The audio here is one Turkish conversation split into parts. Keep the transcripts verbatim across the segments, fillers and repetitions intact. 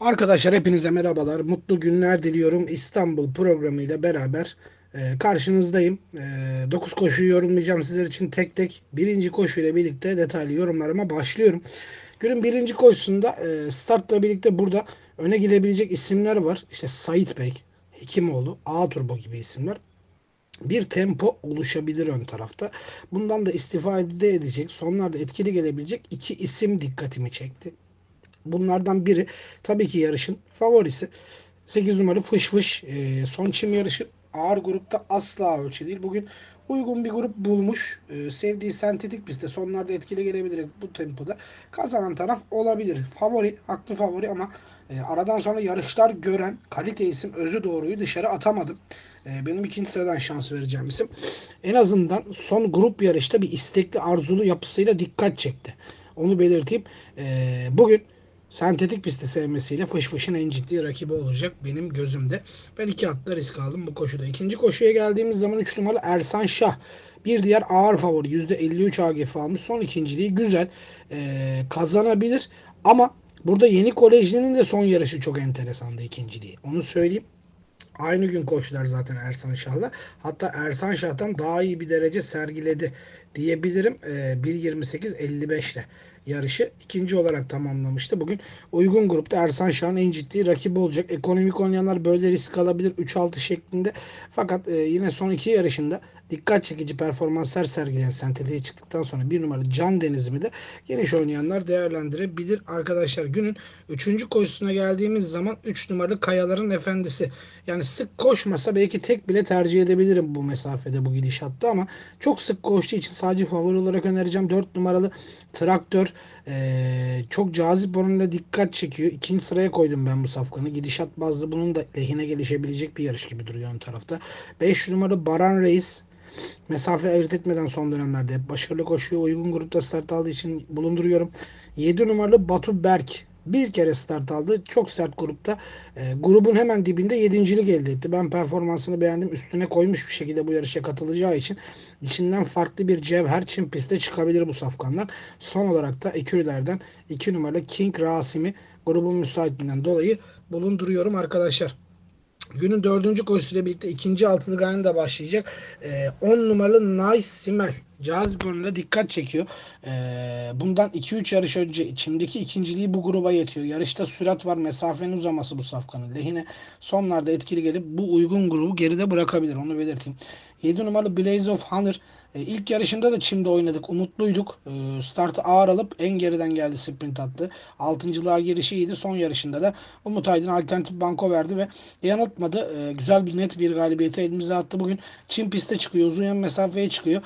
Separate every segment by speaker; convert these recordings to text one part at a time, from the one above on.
Speaker 1: Arkadaşlar hepinize merhabalar. Mutlu günler diliyorum. İstanbul programıyla beraber e, karşınızdayım. E, dokuz koşuyu yorumlayacağım sizler için tek tek. Birinci koşuyla birlikte detaylı yorumlarıma başlıyorum. Günün birinci koşusunda e, startla birlikte burada öne gidebilecek isimler var. İşte Sait Bey, Hekimoğlu, A Turbo gibi isimler. Bir tempo oluşabilir ön tarafta. Bundan da istifade edecek, sonlarda etkili gelebilecek iki isim dikkatimi çekti. Bunlardan biri tabii ki yarışın favorisi. sekiz numaralı Fış Fış. E, son çim yarışı ağır grupta asla ölçü değil. Bugün uygun bir grup bulmuş. E, sevdiği sentetik pistte sonlarda etkili gelebilir bu tempoda. Kazanan taraf olabilir. Favori, haklı favori ama e, aradan sonra yarışlar gören kalite isim Özü Doğru'yu dışarı atamadım. E, benim ikinci sıradan şans vereceğim isim. En azından son grup yarışta bir istekli arzulu yapısıyla dikkat çekti. Onu belirteyim. E, bugün sentetik pisti sevmesiyle Fış Fış'ın en ciddi rakibi olacak benim gözümde. Ben iki atla risk aldım bu koşuda. İkinci koşuya geldiğimiz zaman üç numaralı Ersan Şah. Bir diğer ağır favori yüzde elli üç A G F almış. Son ikinciliği güzel. Ee, kazanabilir. Ama burada Yeni Kolejli'nin de son yarışı çok enteresandı ikinciliği. Onu söyleyeyim. Aynı gün koştular zaten Ersan Şah'la. Hatta Ersan Şah'tan daha iyi bir derece sergiledi diyebilirim. Ee, bir yirmi sekiz elli beş ile yarışı ikinci olarak tamamlamıştı. Bugün uygun grupta Ersan Şah'ın en ciddi rakibi olacak. Ekonomik oynayanlar böyle risk alabilir üç altı şeklinde. Fakat e, yine son iki yarışında dikkat çekici performanslar sergileyen sentetiğe çıktıktan sonra bir numaralı Can Denizimi de geniş oynayanlar değerlendirebilir. Arkadaşlar günün üçüncü koşusuna geldiğimiz zaman üç numaralı Kayaların Efendisi. Yani sık koşmasa belki tek bile tercih edebilirim bu mesafede bu gidişatta ama çok sık koştuğu için sadece favori olarak önereceğim. Dört numaralı Traktör ee, çok cazip oranıyla dikkat çekiyor. İkinci sıraya koydum ben bu safkanı. Gidişat bazlı bunun da lehine gelişebilecek bir yarış gibi duruyor ön tarafta. Beş numaralı Baran Reis mesafe ayırt etmeden son dönemlerde hep başarılı koşuyor. Uygun grupta start aldığı için bulunduruyorum. Yedi numaralı Batu Berk bir kere start aldı. Çok sert grupta. E, grubun hemen dibinde yedincilik elde etti. Ben performansını beğendim. Üstüne koymuş bir şekilde bu yarışa katılacağı için içinden farklı bir cevher Çin pistte çıkabilir bu safkandan. Son olarak da ekürülerden iki numaralı King Rasim'i grubun müsaitliğinden dolayı bulunduruyorum arkadaşlar. Günün dördüncü koşusuyla birlikte ikinci altılı ganyan da başlayacak. Ee, on numaralı Nice Simel. Cazip oranına dikkat çekiyor. Ee, bundan iki üç yarış önce içimdeki ikinciliği bu gruba yetiyor. Yarışta sürat var. Mesafenin uzaması bu safkanın lehine. Sonlarda etkili gelip bu uygun grubu geride bırakabilir. Onu belirteyim. yedi numaralı Blaze of Honor. E, ilk yarışında da çimde oynadık. Umutluyduk. E, startı ağır alıp en geriden geldi, sprint attı. Altıncılığa girişi iyiydi. Son yarışında da Umut Aydın alternatif banko verdi ve yanıltmadı. E, güzel bir net bir galibiyete elimize attı. Bugün Çin pistte çıkıyor. Uzun mesafeye çıkıyor.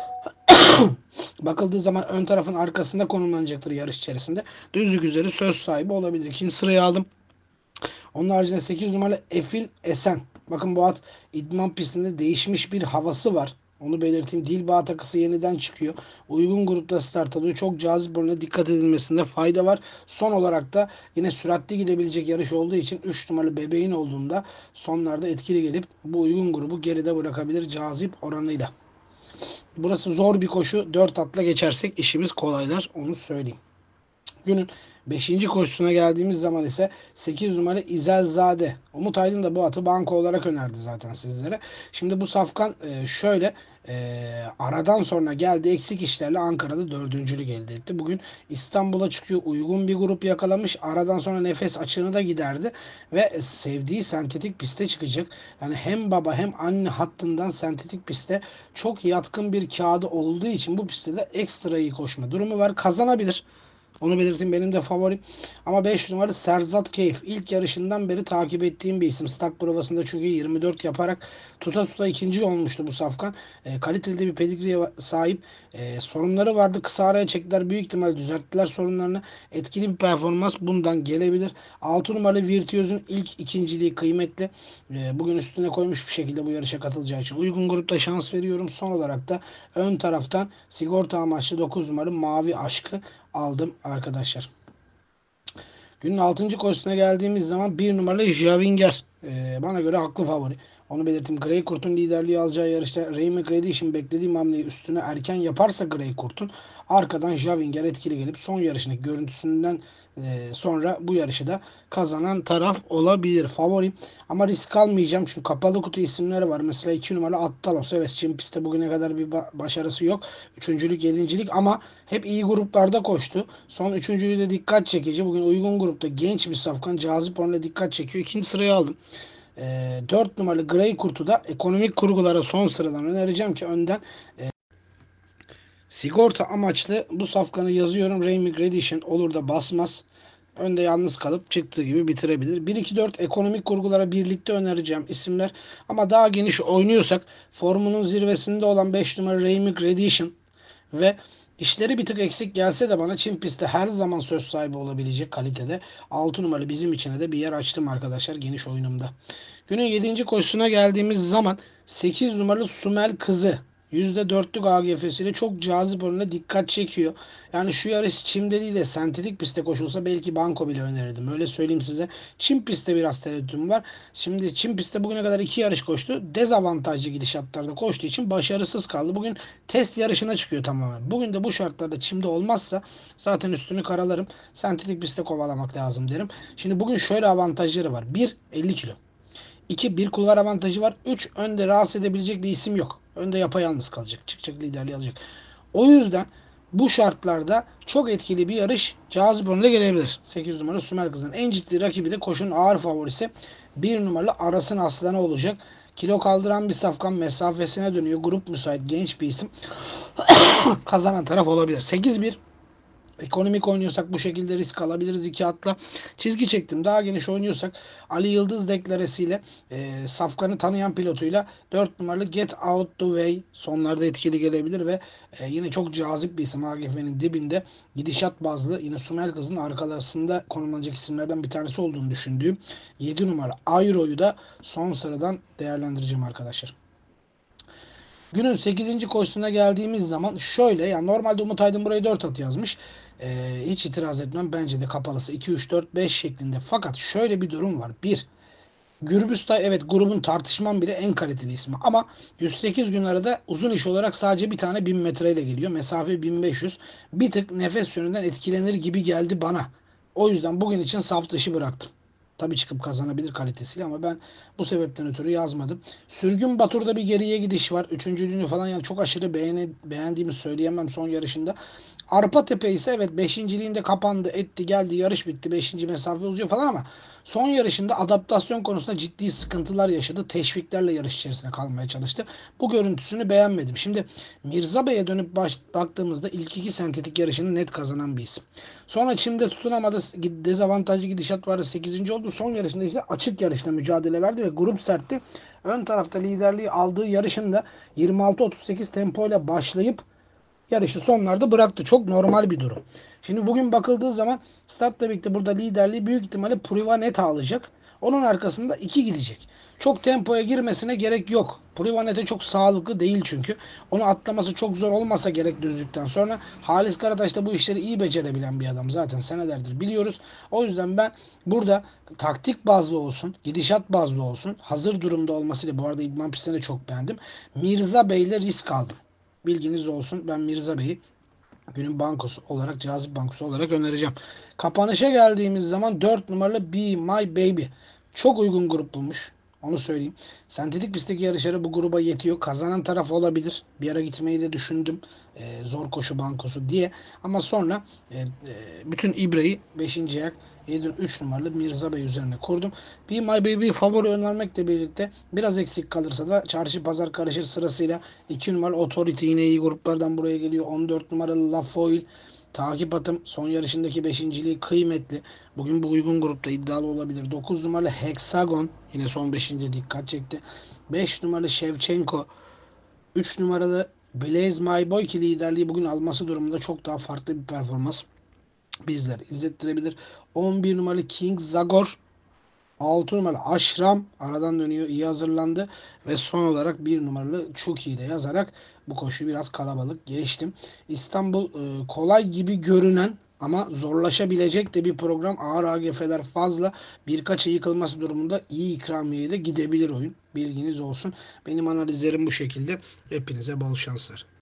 Speaker 1: Bakıldığı zaman ön tarafın arkasında konumlanacaktır yarış içerisinde. Düzlük üzeri söz sahibi olabilir. İkinci sırayı aldım. Onun haricinde sekiz numaralı Efil Esen. Bakın bu at idman pistinde değişmiş bir havası var. Onu belirteyim. Dilbağ takısı yeniden çıkıyor. Uygun grupta start alıyor. Çok cazip oranına dikkat edilmesinde fayda var. Son olarak da yine süratli gidebilecek yarış olduğu için üç numaralı bebeğin olduğunda sonlarda etkili gelip bu uygun grubu geride bırakabilir cazip oranıyla. Burası zor bir koşu. dört atla geçersek işimiz kolaylar. Onu söyleyeyim. Günün beşinci koşusuna geldiğimiz zaman ise sekiz numara İzelzade. Umut Aydın da bu atı banko olarak önerdi zaten sizlere. Şimdi bu safkan e, şöyle e, aradan sonra geldi eksik işlerle Ankara'da dördüncülük elde etti. Bugün İstanbul'a çıkıyor. Uygun bir grup yakalamış. Aradan sonra nefes açığını da giderdi. Ve sevdiği sentetik piste çıkacak. Yani hem baba hem anne hattından sentetik piste çok yatkın bir kağıdı olduğu için bu pistte de ekstra iyi koşma durumu var. Kazanabilir. Onu belirteyim, benim de favorim. Ama beş numaralı Serzat Keyif. İlk yarışından beri takip ettiğim bir isim. Start provasında çünkü yirmi dört yaparak tuta tuta ikinci olmuştu bu safkan. E, kaliteli de bir pedigriye sahip. E, sorunları vardı. Kısa araya çektiler. Büyük ihtimal düzelttiler sorunlarını. Etkili bir performans bundan gelebilir. altı numaralı Virtüöz'ün ilk ikinciliği kıymetli. E, bugün üstüne koymuş bir şekilde bu yarışa katılacağı için uygun grupta şans veriyorum. Son olarak da ön taraftan sigorta amaçlı dokuz numaralı Mavi Aşkı aldım arkadaşlar. Günün altıncı koşusuna geldiğimiz zaman bir numaralı Javinger. Ee, bana göre haklı favori. Onu belirteyim. Grey Kurt'un liderliği alacağı yarışta Ray McGrady için beklediğim hamleyi üstüne erken yaparsa Grey Kurt'un arkadan Javinger etkili gelip son yarışındaki görüntüsünden e, sonra bu yarışı da kazanan taraf olabilir. Favorim. Ama risk almayacağım. Çünkü kapalı kutu isimleri var. Mesela iki numaralı Attalos. Evet, Çin pistte bugüne kadar bir ba- başarısı yok. Üçüncülük, yedincilik ama hep iyi gruplarda koştu. Son üçüncülüğü de dikkat çekici. Bugün uygun grupta genç bir safkan, cazip onunla dikkat çekiyor. İkinci sıraya aldım. E, dört numaralı Grey Kurt'u da ekonomik kurgulara son sıradan önereceğim ki önden sigorta amaçlı bu safkanı yazıyorum. Ray McGrady olur da basmaz. Önde yalnız kalıp çıktığı gibi bitirebilir. bir iki dört ekonomik kurgulara birlikte önereceğim isimler. Ama daha geniş oynuyorsak formunun zirvesinde olan beş numara Ray McGrady ve işleri bir tık eksik gelse de bana Çin pistte her zaman söz sahibi olabilecek kalitede altı numaralı bizim içine de bir yer açtım arkadaşlar geniş oyunumda. Günün yedinci koşusuna geldiğimiz zaman sekiz numaralı Sumel Kızı yüzde dörtlük A G F'siyle çok cazip önüne dikkat çekiyor. Yani şu yarış çimde değil de sentetik pistte koşulsa belki banko bile önerirdim. Öyle söyleyeyim size. Çim pistte biraz tereddütüm var. Şimdi Çim pistte bugüne kadar iki yarış koştu. Dezavantajlı gidişatlarda koştuğu için başarısız kaldı. Bugün test yarışına çıkıyor tamamen. Bugün de bu şartlarda çimde olmazsa zaten üstünü karalarım. Sentetik pistte kovalamak lazım derim. Şimdi bugün şöyle avantajları var. bir elli kilo. iki bir kulvar avantajı var. üç önde rahatsız edebilecek bir isim yok. Önde yapayalnız kalacak. Çıkacak, liderliği alacak. O yüzden bu şartlarda çok etkili bir yarış cazip önüne gelebilir. sekiz numara Sümer Kızı'nın en ciddi rakibi de koşunun ağır favorisi bir numaralı Aras'ın Aslanı olacak. Kilo kaldıran bir safkan, mesafesine dönüyor. Grup müsait genç bir isim. Kazanan taraf olabilir. sekiz bir Ekonomik oynuyorsak bu şekilde risk alabiliriz iki atla. Çizgi çektim. Daha geniş oynuyorsak Ali Yıldız deklaresiyle e, Safkan'ı tanıyan pilotuyla dört numaralı Get Out The Way sonlarda etkili gelebilir ve e, yine çok cazip bir isim A G F'nin dibinde. Gidişat bazlı yine Sumel Kız'ın arkalarında konumlanacak isimlerden bir tanesi olduğunu düşündüğüm yedi numara Ayro'yu da son sıradan değerlendireceğim arkadaşlar. Günün sekizinci koşusuna geldiğimiz zaman şöyle, yani normalde Umut Aydın burayı dört at yazmış. Ee, hiç itiraz etmem. Bence de kapalısı iki üç dört beş şeklinde. Fakat şöyle bir durum var. bir Gürbüztay evet grubun tartışmam bile en kaliteli ismi. Ama yüz sekiz gün arada uzun iş olarak sadece bir tane bin metreyle geliyor. Mesafe bin beş yüz. Bir tık nefes yönünden etkilenir gibi geldi bana. O yüzden bugün için saf dışı bıraktım. Tabii çıkıp kazanabilir kalitesiyle ama ben bu sebepten ötürü yazmadım. Sürgün Batur'da bir geriye gidiş var. Üçüncülüğünü falan yani çok aşırı beğeni, beğendiğimi söyleyemem son yarışında. Arpatepe ise evet beşinciliğinde kapandı, etti, geldi, yarış bitti. Beşinci mesafe uzuyor falan ama son yarışında adaptasyon konusunda ciddi sıkıntılar yaşadı. Teşviklerle yarış içerisinde kalmaya çalıştı. Bu görüntüsünü beğenmedim. Şimdi Mirza Bey'e dönüp baş, baktığımızda ilk iki sentetik yarışını net kazanan bir isim. Sonra Çim'de tutunamadı. Dezavantajlı gidişat vardı. sekizinci oldu. Son yarışında ise açık yarışta mücadele verdi ve grup sertti. Ön tarafta liderliği aldığı yarışında yirmi altı otuz sekiz tempoyla başlayıp yarışı sonlarda bıraktı. Çok normal bir durum. Şimdi bugün bakıldığı zaman Stad'la birlikte burada liderliği büyük ihtimalle Privaneta alacak. Onun arkasında iki gidecek. Çok tempoya girmesine gerek yok. Privanete çok sağlıklı değil çünkü. Onu atlaması çok zor olmasa gerek düzlükten sonra. Halis Karataş da bu işleri iyi becerebilen bir adam. Zaten senelerdir biliyoruz. O yüzden ben burada taktik bazlı olsun, gidişat bazlı olsun, hazır durumda olmasıyla bu arada idman pistini de çok beğendim. Mirza Bey ile risk aldım. Bilginiz olsun. Ben Mirza Bey'i günün bankosu olarak, cazip bankosu olarak önereceğim. Kapanışa geldiğimiz zaman dört numaralı Be My Baby. Çok uygun grup bulmuş. Onu söyleyeyim. Sentetik pistteki yarışları bu gruba yetiyor. Kazanan taraf olabilir. Bir ara gitmeyi de düşündüm. Ee, zor koşu bankosu diye. Ama sonra e, e, bütün ibreyi beşinci ayak üç numaralı Mirza Bey üzerine kurdum. Be My Baby favori önermekle birlikte biraz eksik kalırsa da çarşı pazar karışır sırasıyla iki numaralı Authority yine iyi gruplardan buraya geliyor. on dört numaralı La Foil takip atım son yarışındaki beşinciliği kıymetli. Bugün bu uygun grupta iddialı olabilir. dokuz numaralı Hexagon yine son beşinci dikkat çekti. beş numaralı Shevchenko, üç numaralı Blaze My Boy ki liderliği bugün alması durumunda çok daha farklı bir performans bizler izlettirebilir. on bir numaralı King Zagor, altı numaralı Aşram aradan dönüyor, iyi hazırlandı ve son olarak bir numaralı Chucky ile yazarak bu koşuyu biraz kalabalık geçtim. İstanbul e, kolay gibi görünen Ama zorlaşabilecek de bir program. Ağır A G F'ler fazla. Birkaçı yıkılması durumunda iyi ikramiye de gidebilir oyun. Bilginiz olsun. Benim analizlerim bu şekilde. Hepinize bol şanslar.